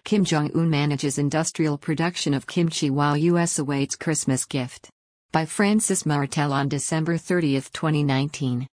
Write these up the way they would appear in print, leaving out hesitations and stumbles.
Kim Jong-un manages industrial production of kimchi while U.S. awaits Christmas gift. By Francis Martel on December 30, 2019.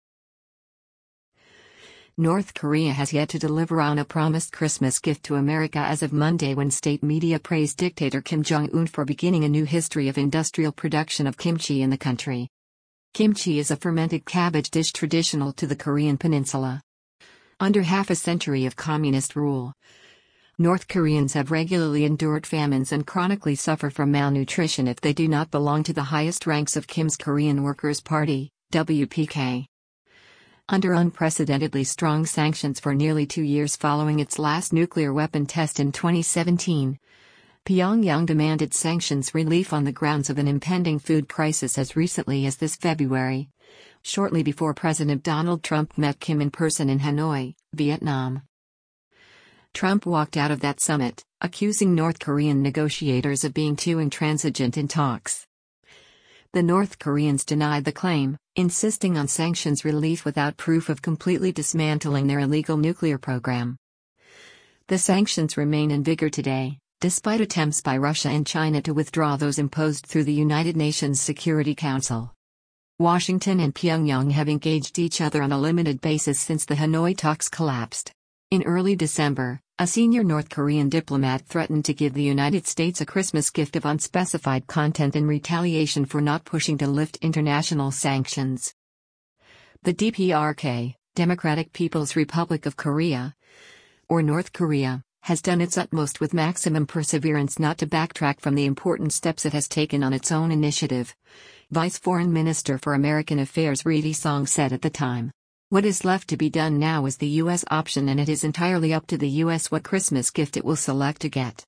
North Korea has yet to deliver on a promised Christmas gift to America as of Monday, when state media praised dictator Kim Jong-un for beginning a new history of industrial production of kimchi in the country. Kimchi is a fermented cabbage dish traditional to the Korean peninsula. Under half a century of communist rule, North Koreans have regularly endured famines and chronically suffer from malnutrition if they do not belong to the highest ranks of Kim's Korean Workers' Party, WPK. Under unprecedentedly strong sanctions for nearly 2 years following its last nuclear weapon test in 2017, Pyongyang demanded sanctions relief on the grounds of an impending food crisis as recently as this February, shortly before President Donald Trump met Kim in person in Hanoi, Vietnam. Trump walked out of that summit, accusing North Korean negotiators of being too intransigent in talks. The North Koreans denied the claim, insisting on sanctions relief without proof of completely dismantling their illegal nuclear program. The sanctions remain in vigor today, despite attempts by Russia and China to withdraw those imposed through the United Nations Security Council. Washington and Pyongyang have engaged each other on a limited basis since the Hanoi talks collapsed. In early December, a senior North Korean diplomat threatened to give the United States a Christmas gift of unspecified content in retaliation for not pushing to lift international sanctions. The DPRK, Democratic People's Republic of Korea, or North Korea, has done its utmost with maximum perseverance not to backtrack from the important steps it has taken on its own initiative, Vice Foreign Minister for American Affairs Ri Song said at the time. What is left to be done now is the U.S. option, and it is entirely up to the U.S. what Christmas gift it will select to get.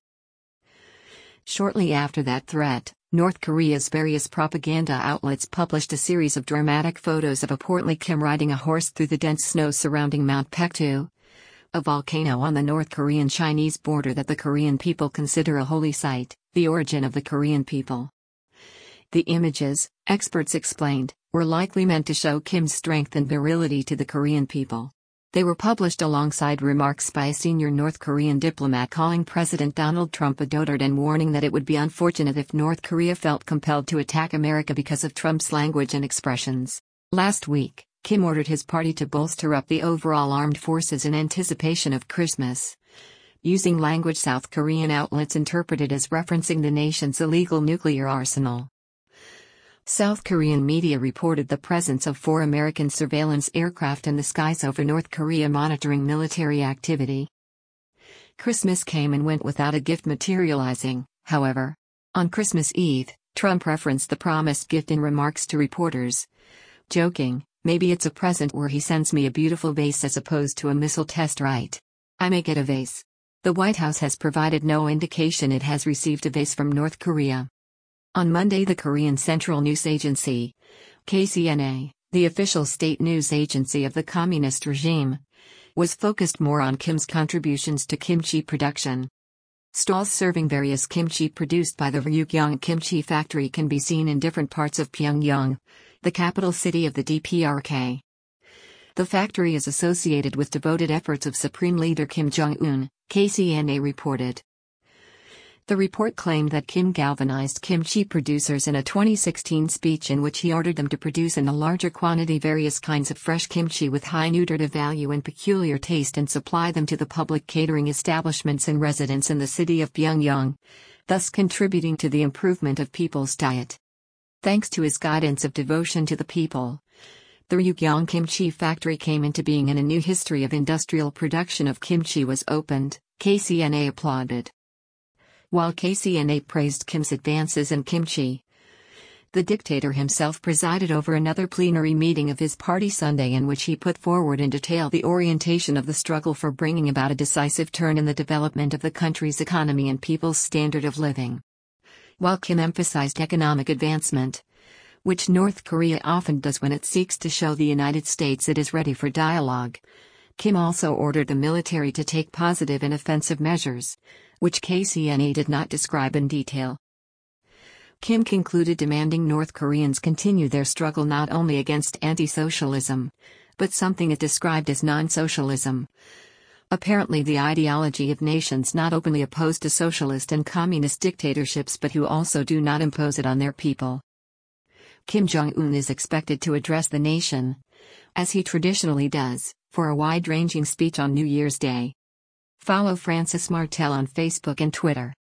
Shortly after that threat, North Korea's various propaganda outlets published a series of dramatic photos of a portly Kim riding a horse through the dense snow surrounding Mount Paektu, a volcano on the North Korean-Chinese border that the Korean people consider a holy site, the origin of the Korean people. The images, experts explained, were likely meant to show Kim's strength and virility to the Korean people. They were published alongside remarks by a senior North Korean diplomat calling President Donald Trump a dotard and warning that it would be unfortunate if North Korea felt compelled to attack America because of Trump's language and expressions. Last week, Kim ordered his party to bolster up the overall armed forces in anticipation of Christmas, using language South Korean outlets interpreted as referencing the nation's illegal nuclear arsenal. South Korean media reported the presence of 4 American surveillance aircraft in the skies over North Korea monitoring military activity. Christmas came and went without a gift materializing, however. On Christmas Eve, Trump referenced the promised gift in remarks to reporters, joking, "Maybe it's a present where he sends me a beautiful vase as opposed to a missile test, right? I may get a vase." The White House has provided no indication it has received a vase from North Korea. On Monday, the Korean Central News Agency, KCNA, the official state news agency of the communist regime, was focused more on Kim's contributions to kimchi production. Stalls serving various kimchi produced by the Ryugyong Kimchi Factory can be seen in different parts of Pyongyang, the capital city of the DPRK. The factory is associated with devoted efforts of Supreme Leader Kim Jong-un, KCNA reported. The report claimed that Kim galvanized kimchi producers in a 2016 speech in which he ordered them to produce in a larger quantity various kinds of fresh kimchi with high nutritive value and peculiar taste and supply them to the public catering establishments and residents in the city of Pyongyang, thus contributing to the improvement of people's diet. Thanks to his guidance of devotion to the people, the Ryugyong Kimchi Factory came into being and a new history of industrial production of kimchi was opened, KCNA applauded. While KCNA praised Kim's advances in kimchi, the dictator himself presided over another plenary meeting of his party Sunday in which he put forward in detail the orientation of the struggle for bringing about a decisive turn in the development of the country's economy and people's standard of living. While Kim emphasized economic advancement, which North Korea often does when it seeks to show the United States it is ready for dialogue, Kim also ordered the military to take positive and offensive measures, which KCNA did not describe in detail. Kim concluded demanding North Koreans continue their struggle not only against anti-socialism, but something it described as non-socialism, apparently the ideology of nations not openly opposed to socialist and communist dictatorships but who also do not impose it on their people. Kim Jong-un is expected to address the nation, as he traditionally does, for a wide-ranging speech on New Year's Day. Follow Francis Martel on Facebook and Twitter.